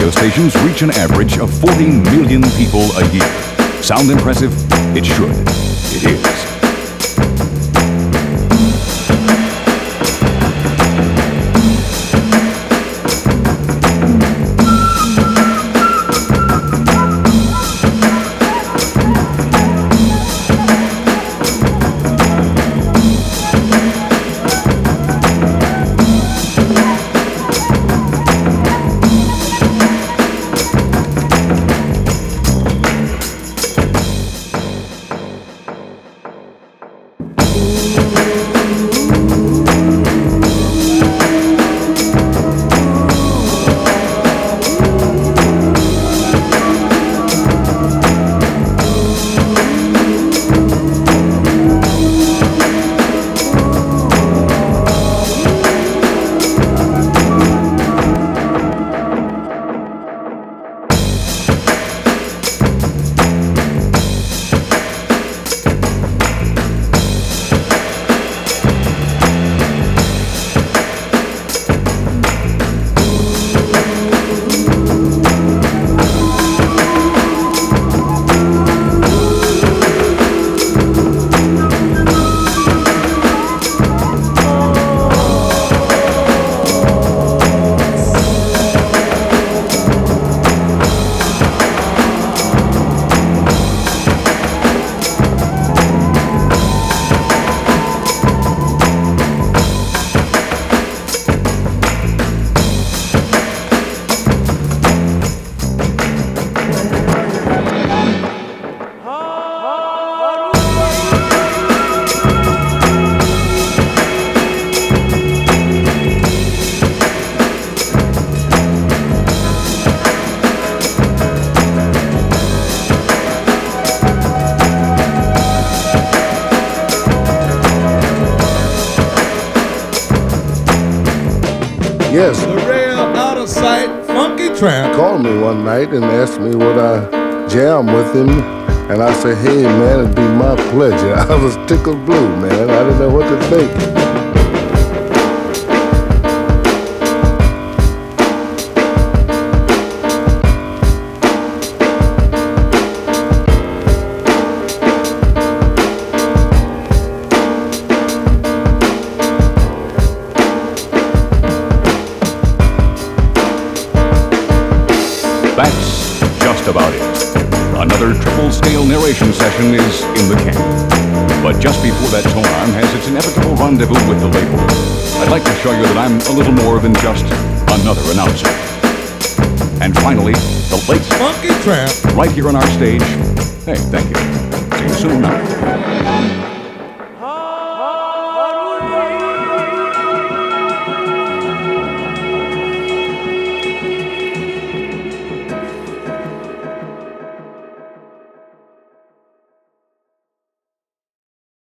radio stations reach an average of 40 million people a year. Sound impressive? It should. It is. Yes. The real out of sight funky tramp Called me one night and asked me would I jam with him, and I said, hey man, it'd be my pleasure. I was tickled blue, man. I didn't know what to think. That's just about it. Another triple scale narration session is in the can. But just before that tone arm has its inevitable rendezvous with the label, I'd like to show you that I'm a little more than just another announcer. And finally, the late funky tramp right here on our stage. Hey, thank you. See you soon now.